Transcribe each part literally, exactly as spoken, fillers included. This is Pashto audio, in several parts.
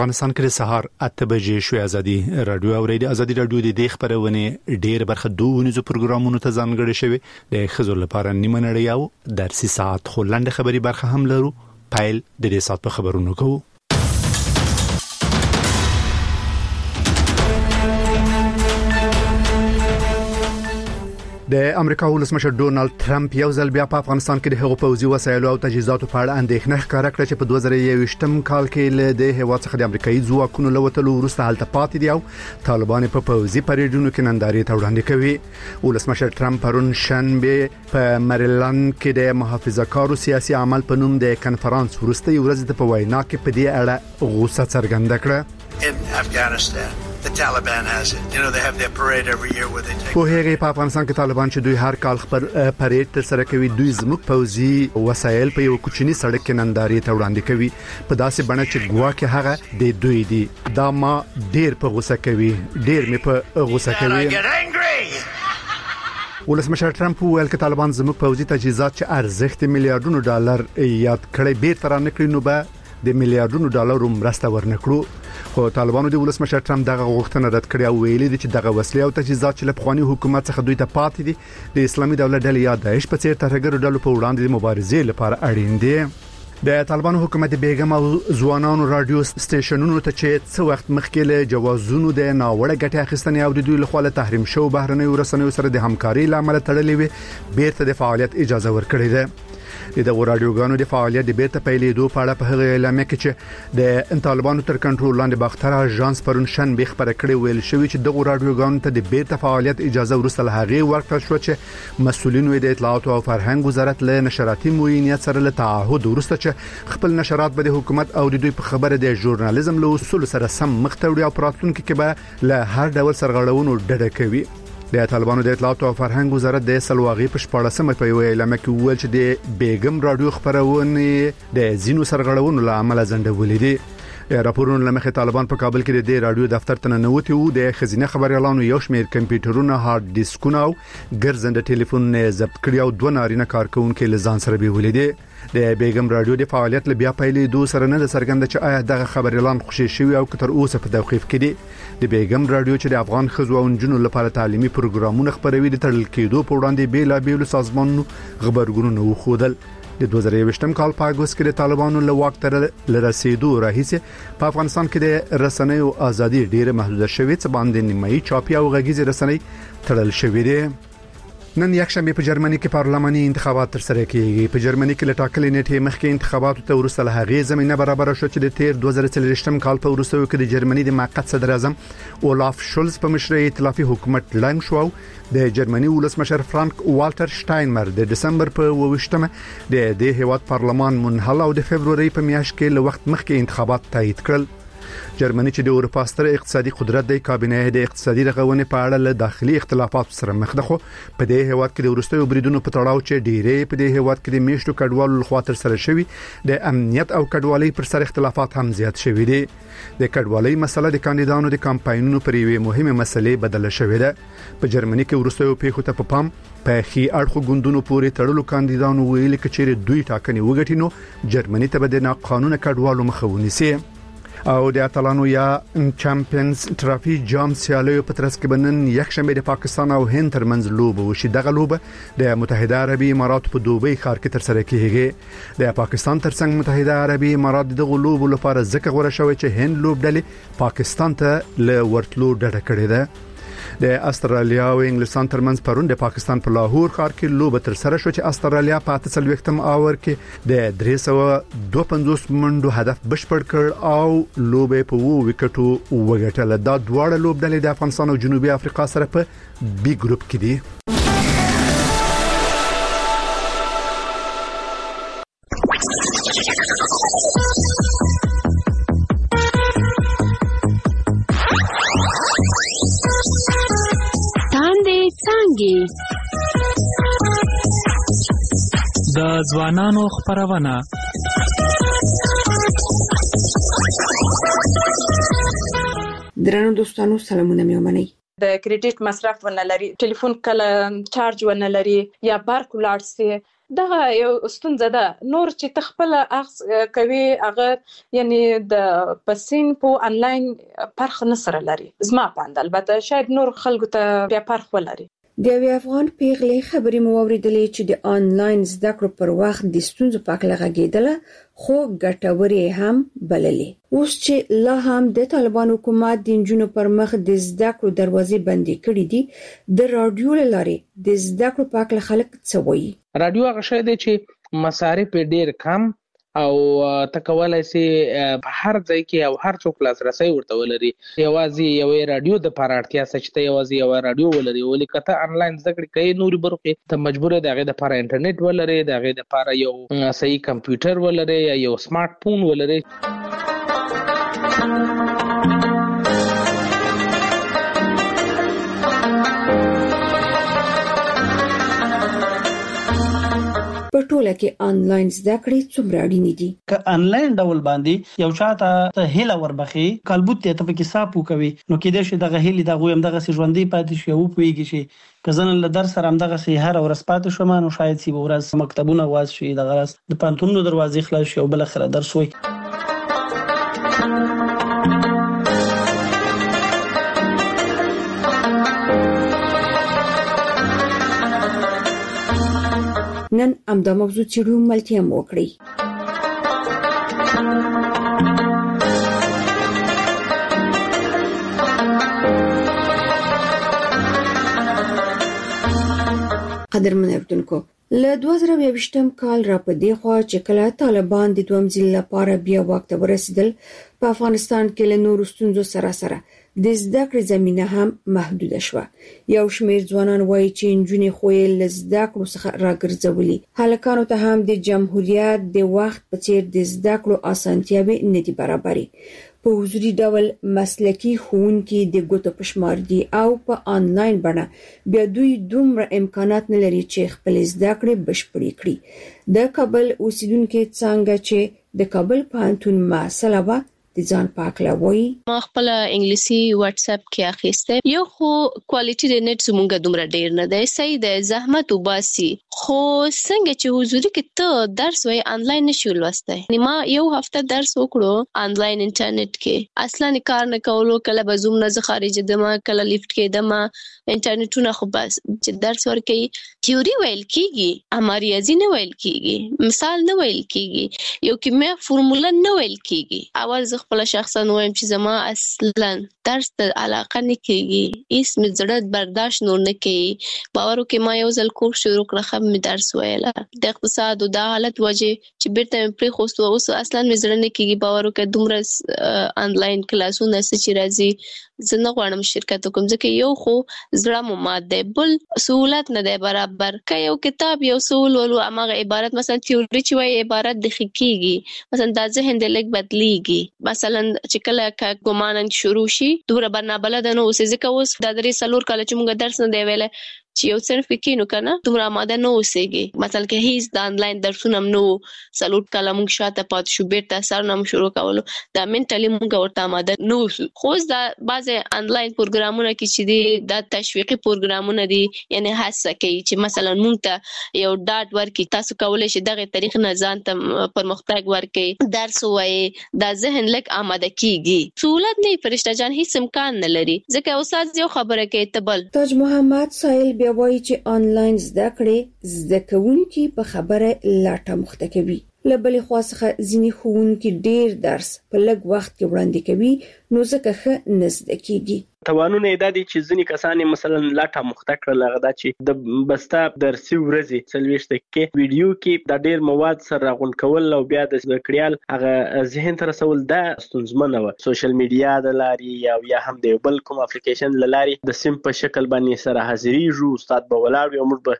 افغانستان کې سهار اته بجې شو. ازادي رادیو اوریدي. ازادي رادیو د دې خبرونه ډېر برخه دوه پروګرامونو ته ځانګړي شوی د خزر لپاره نیمه نړۍ او درسي ساعت خو لاندې خبري برخه هم لرو. پایل د دې ساعت په خبرونو کوو. د امریکا ولسمشر ډونالد ټرمپ یو ځل بیا په افغانستان کې د هغو پوځي وسایلو او تجهیزاتو په اړه اندېښنه ښکاره کړه چې په دوه زره یو ویشتم کال کې له د هیواد څخه د امریکایي ځواکونو لوتلو وروسته هلته پاتې دي او طالبان په پوځي پریډونو کې نندارې ته وړاندې کوي. ولسمشر ټرمپ پرون شنبه په مریلند کې د محافظه‌کارو سیاسي عمل په نوم د کنفرانس وروسته ورځ د په وینا کې په دې اړه غوسه څرګنده کړه. In Afghanistan, the Taliban has it. You know, they have their parade every year where they take... په هغه په افغانستان کې طالبان چې دوی هر کال خبر پریډ تر سره کوي، دوی زموږ پوځي وسایل په یو کوچني سړک کې نندارې ته وړاندې کوي په داسې بڼه چې ګواکې هغه د دوی دي. دا ما ډیر په غوسه کوي، ډیر مې په غوسه کوي. ولسمشر ټرمپ وویل چې طالبان زموږ پوځي تجهیزات چې ارزښت میلیارډونو ډالر یاد کړي بیرته را نکړي نو به د میلیارډونو ډالرو مرسته ورنکړو. خو طالبانو د ولسمشر ټرمپ دغه غوښتنه رد کړې او ویلي دي چې دغه وسلې او تجهیزات چې له پخوانی حکومت څخه دوی ته پاتې دي د اسلامي دولت ډلې یا داعش په څیر ترهګرو ډلو په وړاندې د مبارزې لپاره اړین دي. د طالبانو حکومت بیګم او ځوانانو رادیو سټیشنونو ته چې څو وخت مخکې له جوازونو د ناوړه ګټې اخیستنې او د دوی لخوا له تحریم شو بهرنیو رسنیو سره د همکاري لامل تړلې وي بیرته د فعالیت اجازه ورکړې ده. د دغه رادیوګانو د فعالیت د بیرته پیلېدو په اړه په هغه اعلامیه کې چې د طالبانو تر کنټرول لاندې باختر اژانس پرون شنبه خبره کړې ویل شوی چې دغه رادیوګانو ته د بیرته فعالیت اجازه ورسره له هغه ورکړل شو چې مسؤلینو د اطلاعات او فرهنګ وزارت له نشراتي موینیت سره له تعهد ورسته چې خپل نشرات به د حکومت او د دوی په خبره د ژورنالیزم له اصول سره سم مخ ته وړي او پراتونکو کې به له هر ډول سرغړونو ډډه کوي. د طالبانو د اطلاعات او فرهنګ وزارت د سلواغي په شپاړسمه په یو اعلامیه کې ویل چې د بیګم رادیو خبرونه د زینو سرغړونو له امله ځنډولې دي. راپورونو لمخې طالبان په کابل کې د رادیو دفتر ته ننوتي وو. د خزینه خبريالانو یو شمېر کمپیوټرونه، هارد ډیسکونه او ګرځنده ټلیفون ضبط کړي او دوه نارینه کارکونکو له ځان سره بیولې دي. د بیګم رادیو د فعالیت ل بیا پیلې دوه سره نه څرګنده چې آیا دغه خبريالان خوشي شوی او کتر اوسه په توقيف کې دي. د بیګم رادیو چې د افغان خزو او جنونو لپاره تعلیمي پروګرامونه خبروي د تړل کېدو په وړاندې بیل بیل سازمانونو خبرګونونه وخودل. د دوه زره یوویشتم کال په اگست کې د طالبانو له واک تر لرسیدو راهیسې په افغانستان کې د رسنیو ازادي ډیره محدوده شوې څه باندې نیمایي چاپي او غږیزي رسنۍ تړل شوې دي. نن یک شنبه په جرمني کې پارلماني انتخابات تر سره کیږي. په جرمني کې لټاکلې نیټه مخکې انتخاباتو ته ورسره له هغه زمينه برابر شو چې د تیر دوه زره څلوېښتم کال په ورسره کې د جرمني د موقت صدر اعظم اولاف شولز په مشرۍ ائتلافي حکومت لایم شو. د جرمني ولسمشر فرانک والټر شټاینمر د دسمبر په اوویشتمه د د هیواد پارلمان منحل او د فبرवरी په میاشت کې له وخت مخکې انتخابات تایید کړل. جرمني چې د اروپا ستر اقتصادي قدرت د کابینه د اقتصادي رغونې په اړه له داخلي اختلافات سره مخ ده، خو په دې هیواد کې د ورستیو بریدونو په تړاو چې ډیرې په دې هیواد کې د میشتو کډوالو لخوا تر سره شوی د امنیت او کډوالۍ پر سر اختلافات هم زیات شوی دي. د کډوالۍ مسله د کاندیدانو د کمپاینونو پر یوه مهمه مسلې بدله شوې ده. په جرمني کې ورستیو پیښو ته په پام په خي اړخو ګوندونو پورې تړلو کاندیدانو ویلي چې دوی ټاکنې وګټي نو جرمني ته به د قانون کډوالو مخه ونیسي. او د اتلانو یا چمپیونز ټرافي جام سیالیو په ترڅ کې بنن یک شنبه د پاکستان او هند ترمنځ لوبه وشي. دغه لوبه د متحده عربی امارات په دوبۍ ښار کې تر سره کیږي. د پاکستان ترڅنګ متحده عربی امارات دغه لوبه لپاره ځکه غوړه شوی چې هند لوبډلې پاکستان ته له ورتلو ډډه کړې ده. د استرالیا او انګلستان ترمنځ پرون د پاکستان په لاهور ښار کې لوبه تر سره شو چې استرالیا په اته څلوېښتم اور کې د درې سوه دوه پنځوس منډو هدف بشپړ کړ او لوبه په وو وکټو وګټله. دا دواړه لوبډلې د افغانستان او جنوبي افریقا سره په بي ګروپ کې دي. د ځوانانو خبرونه درنو دوستانو سلامونه مې ومنئ. د کریډټ مصرف ونه لري، ټلیفون کله چارج ونه لري یا برق ولاړ سي، دغه یو ستونزه ده. نور چې تخپل اخ کوي هغه یعنی د پسین په انلاین پرخ نسره لري زما پاند، البته شاید نور خلکو ته بیا پرخ ولري. د یو افغان پیغلې خبرې مو اوریدلې چې د آنلاین زده کړو پر وخت د ستونزو په اړه غږېدله، خو ګټورې هم بللې. اوس چې لا هم د طالبان حکومت د نجونو پر مخ د زده کړو دروازې بندې کړې دي، د رادیو لارې د زده کړو په اړه خلک څه وایي؟ رادیو هغه شی دی چې مصارف ډیر کم او تکولای سي په هر ځای کې او هر څوک لاسرسي ورته ولري. یوازې یو رادیو د پاراتیا سچته یوازې یو رادیو ولري، ولې کته انلاین زده کړې کوي نوري برخه ته مجبور دی هغه د پاره انټرنیټ ولري، دغه د پاره یو صحیح کمپیوټر ولري یا یو سمارټ فون ولري. په ټوله کې آنلاین زده کړې څومره اړینې دي؟ که آنلاین ډول باندې یو چاته ته هیله وربخي کلبوت ته په کې صاحب کوي، نو کې د شه دغه هیله دغه هم دغه ژوندۍ پاتې شي او پويږي شي کزن له درس سره هم دغه سي هر ورځ پاتې شوم، نو شاید سی ورځ مکتبونه واز شي، دغه ورځ د پانتونو دروازې خلاص شي او بل اخر درس وي. نن امدا موضوع چیرو ملتیا مو کړی. قدرمن اردوونکو، له دوه زره یوویشتم کال را په دی خوا چې کله طالبان د دویم ځل لپاره بیا واک ته ورسېدل، په افغانستان کې له نورو ستونزو سره سره د زده کړې زمینه هم محدوده شوه. یو شمېر ځوانان وایي چې نجونې خو یې له زده کړو څخه راګرځولي. هلکانو ته هم د جمهوریت د وخت په څیر د زده کړو اسانتیاوې نه دي برابرې. په حضوري ډول مسلکي ښوونکي د ګوتو په شمار دي او په آنلاین بڼه بیا دوی دومره امکانات نه لري چې خپل زده کړې بشپړې کړي. د کابل اوسیدونکو څنګه چې د کابل پوهنتون مسله و د ځان پاکلا وایي، ما خپل انګلیسي واتس اپ کې اخیسته، یو خو کوالټي د نت زمونږ دومره ډیر نه دی، صحیح دی، زحمت وباسي، خو څنګه چې حضوري کې ته درس وای آنلاین نشو لوستای. ما یو هفته درس وکړو آنلاین انټرنیټ کې، اصلا کار نه کولو، کله به زوم نه خارج دمه، کله لیفت کې دمه، انټرنیټونه خو بس چې درس ورکې تیوري ویل کیږي، اما ریاضي نه ویل کیږي، مثال نه ویل کیږي، یو کیمیا فرموله نه ویل کیږي. اول خپل شخصا وایم چې زما اصلا درس ته علاقه نه کیږي، هیڅ مې زړه برداشت نور نه کوي. باور وکړئ ما یو ځل کورس شروع کړ، خم مې درس ویله د اقتصاد او د حالت وجه چې بیرته مې پرې خوستو، اوس اصلا مې زړه نه کیږي. باور وکړئ دومره آنلاین کلاسونه چې راځي زه نه غواړم شرکت وکم، ځکه یو خو زړه مو مات دی، بل سہولت نه دی برابر. که یو کتاب یو سول ولو امغه عبارت مثلا تیوري چې وایي عبارت د خکېږي، مثلا د ذهن د لګ بدلیږي. مثلا چې کله ګومان شروع شي دوره برنابله د نو اوسې، ځکه اوس د درې سلور کال چې موږ درس نه دی ویله چې یو صرف کې نو کنه دومره آماده نه اوسېږي. مثلا که هیڅ د آنلاین درسونه نو سلوټ کله موږ شاته پات شو، بیرته سر نه شروع کولو، دا منټلی موږ ورته آماده نو اوسو. خو دا بعض آنلاین پروګرامونه کې چې دي دا تشویقي پروګرامونه دي، یعنی هڅه کوي چې مثلا موږ ته یو ډاټ ورکړي، تاسو کولای شئ دغه طریق نه ځان ته پرمختګ ورکړي، درس وایي، دا ذهن لک آماده کیږي. سہولت نه فرشته جان هیڅ امکان نه لري، ځکه استاد یو خبره کوي تبل. تاج محمد سایل بیا وایي چې آنلاین زده کړې زده کوونکي په خبره لاټه مخته کوي. له بلې خوا څخه ځینې ښوونکي ډېر درس په لږ وخت کې وړاندې کوي، نو ځکه ښه نه زده کېږي. توانونه یې دا دي چې ځینې کسان مثلا لاټه مخته کړل، هغه دا چې د بسته درسي ورځې څلوېښت دقیقې ویډیو کې دا ډېر مواد سره راغونډ کول او بیا د زده کړیال هغه ذهن ته رسول دا ستونزمنه وه. سوشل میډیا د لارې او یا هم د یو بل کوم اپلیکیشن له لارې د سیم په شکل باندې سره حاضرېږو، استاد به ولاړ وي او موږ به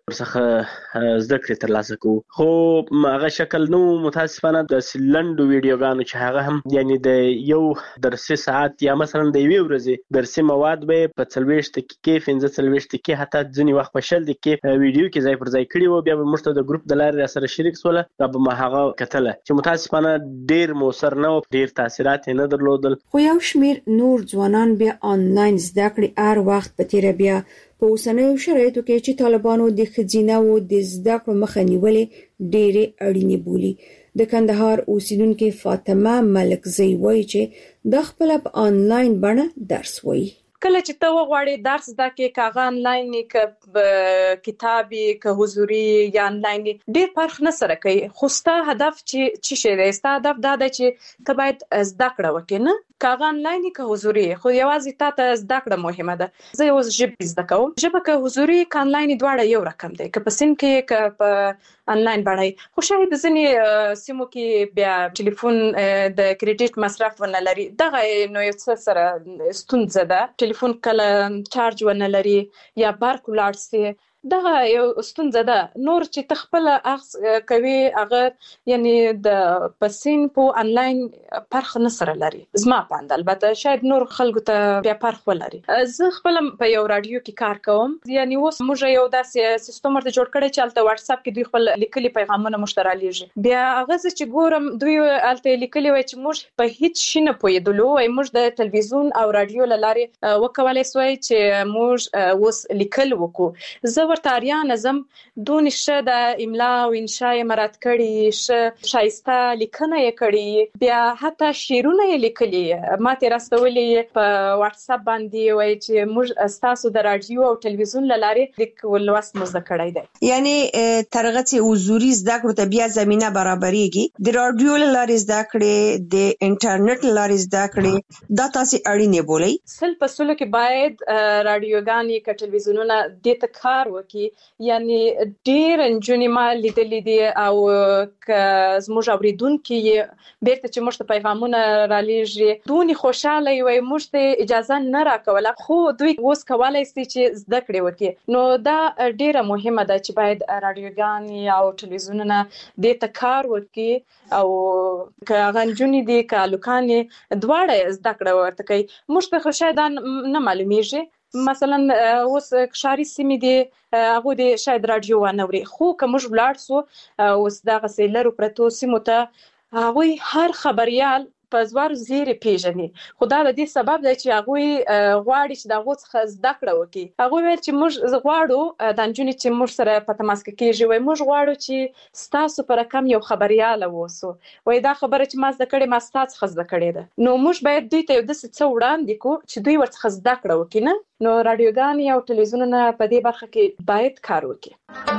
ورڅخه زده کړې ترلاسه کوو. خو هغه شکل نه و متاسفانه. د لنډو ویډیوګانو چې هغه هم یعنی د یو درسي ساعت یا مثلا د یوې ورځې درسي مواد به په څلوېښت دقیقې پنځه څلوېښت دقیقې حتی ځینې وخت په شل دقیقې ویډیو کې ځای پر ځای کړي وو، بیا به موږ ته د ګروپ د لارې راسره شریک سوله، دا به ما هغه کتله چې متاسفانه ډېر مؤثر نه و، ډېر تاثیرات یې نه درلودل. خو یو شمېر نور ځوانان بیا آنلاین زده کړې هر وخت په تیره بیا په اوسنیو شرایطو کې چې طالبانو د ښځینه او د زده کړو مخه نیولې ډېرې اړینې بولي. د کندهار اوسیدونکو فاطمه ملکزی وایي چې د خپل په آنلاین بڼه درس وایي. کله چې ته وغواړې درس زده کې کاغه آنلاین ک کتابي ک حضوري یا آنلاین ډېر فرق نه سره کوي، خو ستاسو هدف چې چې شی دی، ستاسو هدف دا دی چې ته باید زده کړه وکې، نه کاغه آنلاین ک حضوري، خو یوازې تا ته زده کړه مهمه ده. زه یو ژبه زده کوم، ژبه ک حضوري ک آنلاین دواړه یو رقم دی، ک په سین کې ک په آنلاین باندې. خو شاید ځینې سیمو کې بیا ټلیفون د کریډټ مصرف ونه لري، دغه نو یو څه سره ستونزه ده. ټلیفون کله چارج ونه لري یا برق ولاړ سي، دغه یو ستونزه ده. نور چې تخپل اخص کوي هغه یعنی د پسین په آنلاین فرق نه سره لري. زما پاند البته شاید نور خلکو ته بیا فرق ولري. زه خپل په یو رادیو کې کار کوم، یعنی اوس موږ یو داسې سیستم ورته جوړ کړی چې الته واتس اپ کې دوی خپل لیکلي پیغامونه مشترالیږي. بیا هغه چې ګورم دوی الته لیکلي وای چې موږ په هیڅ شي نه پوهیدلو، وای موږ د تلویزیون او رادیو لاره وکولای سوای چې موږ اوس لیکل وکړو. زه ورته اړیا نظم دون شه د املا او انشاء مراد کړي، شه شایسته لیکنه یې کړي، بیا حتی شعرونه یې لیکلي. ما ته راستولې په واتس اپ باندې وای چې موږ تاسو د رادیو او تلویزیون لاره لیک ولوست مزه کړی دی. یعنی ترغه چې حضوري زده کړو ته بیا زمينه برابرېږي، د رادیو لاره زده کړې، د انټرنیټ لاره زده کړې، دا تاسو اړینې بولئ. سل په سلو کې باید رادیوګانې ک ټلویزیونونه د تکار وکي، یعنی ډیر انجونی ما لیدلې دي او ک زموږ اوریدونکو یې بیرته چې موږ ته پیغامونه را لېږي دونی خوشاله وي، موږ ته اجازه نه راکوله، خو دوی اوس کولای شي چې زده کړي وکړي. نو دا ډیره مهمه ده چې باید رادیوګانې او ټلویزیونونه د تکار وکړي او ک غنجونی دي ک لوکانې دواړه زده کړه ورته کوي. موږ ته شاید نه معلومیږي، مثلا اوس ښاري سیمې دي هغه د شاید رادیو ونوري، خو که موږ ولاړ سو اوس دغه سیلرو پرتو سیمو ته هغه هر خبريال په زوار زیری پیژني. خو دا د دې سبب دی چې هغه غواړي چې دغه څخه زده کړه وکړي. هغه ویل چې موږ غواړو د انجونی چې موږ سره په تماس کې کېږي، وای موږ غواړو چې ستاسو پر رقم یو خبريال ووسو، وای دا خبره چې ما زده کړې ما ستاسو څخه زده کړې ده. نو موږ باید دوی ته یو داسې څه وړاندې کو چې دوی ورڅخه زده کړه وکړي. نه نو رادیوګانې او تلویزیونونه په دې برخه کې باید کار وکړي.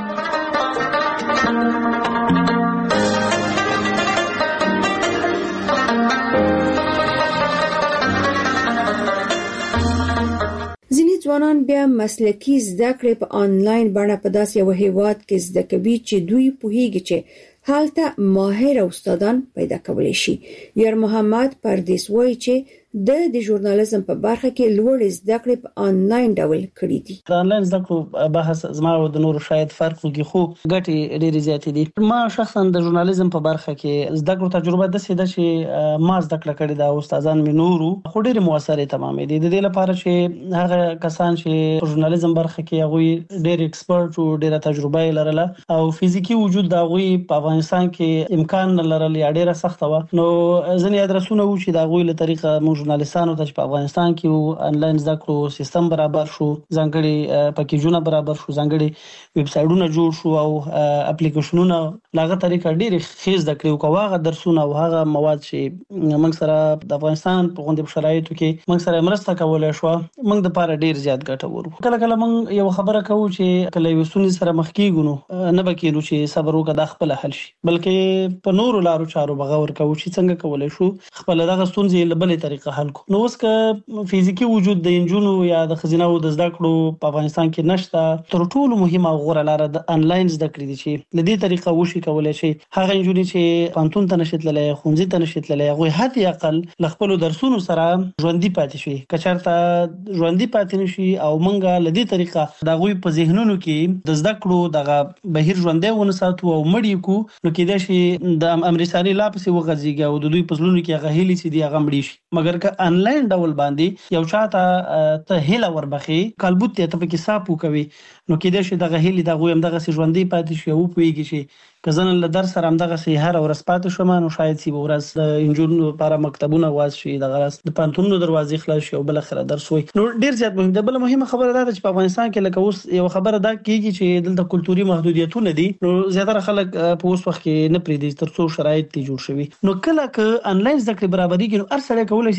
ځینې ځوانان بیا مسلکي زده کړې په آنلاین بڼه په داسې یو هیواد کې زده کوي چې دوی پوهیږي چې هلته ماهر استادان پیدا کولی شي. یار محمد پردیس وایي چې د د ژورنالیزم په برخه کې لوړ زده کړې په آنلاین ډول کړې دي. د آنلاین زده کړو بحث زما او د نورو شاید فرق وکړي، خو ګټې ډېرې زیاتې دي. ما شخصا د ژورنالیزم په برخه کې زده کړو تجربه د سیده چې ما زده کړه کړې ده، استادان مې نورو خو ډېرې موثرې تمامې دي. د دې لپاره چې هغه کسان چې په ژورنالیزم برخه کې هغه ډېر ایکسپرت او ډېره تجربه لرله او فزیکی وجود دا غوي په افغانستان کې امکان لرل یا ډېره سخته و، نو ځنې ادرسونه و چې دا غوي له طریقه موږ ژورنالیستانو ته په افغانستان کې آنلاین زده کړو سیستم برابر شو، ځانګړي پکیجونه برابر شو، ځانګړي ویب سایټونه جوړ شو او اپلیکیشنونه لاغه طریقه ډېر خیز د کړو کوغه درسونه او هغه مواد چې موږ سره د افغانستان په غونډه شرایطو کې موږ سره مرسته کولای شو، موږ د پاره ډېر زیات ګټور. کله کله موږ یو خبره کوو چې کله یو سونی سره مخ کیږو نه بکیږو چې صبر وکړه د خپل حل شي، بلکې په نورو لارو چارو بغور کوو چې څنګه کولای شو خپل دغه ستونزې له بلې طریقه حل کو. نو اوس که فزیکی وجود د انجونو یا د خزینو د زده کړو په افغانستان کې نشته، تر ټولو مهمه او غوره لار د آنلاین زده کړې دي چې له دې طریقه وشي کولای شي هغه انجونی چې پانتون ته نشیتللی، خونځي ته نشیتللی، هغه حتی اقل خپل درسونو سره ژوندۍ پاتې شي. کچارته ژوندۍ پاتې نشي او مونږه له دې طریقه د غوي په ذهنونو کې د زده کړو دغه بهیر ژوندۍ ونه ساتو او مړی کو، نو کېدای شي د امریکایي لا پسې وغځيږي او د دوی په زلونو کې هغه هلي سي دي هغه مړی شي. مګر لکه انلاین ډول باندې یو چاته ته هیله وربخي کلبوت ته پکې صاحب کوي نو کېدای شي دغه هیله دغه هم دغه ژوندۍ پاتې شي او پويږي شي کزن له در سره هم دغه سي هر ورځ پاتې شوم نو شاید سی ورځ د انجونو لپاره مکتبونه واز شي دغه راس د پانتونو دروازې خلاص شي او بل اخر درس وي نو ډیر زیات مهم ده. بل مهمه خبره ده چې په افغانستان کې لکه اوس یو خبره ده کیږي چې دلته کلتوري محدودیتونه دي نو زیاتره خلک په اوس وخت کې نه پریدي ترڅو شرایط تی جوړ شوي نو کله ک انلاین زده کړې برابرۍ کې نو هر سړی کولای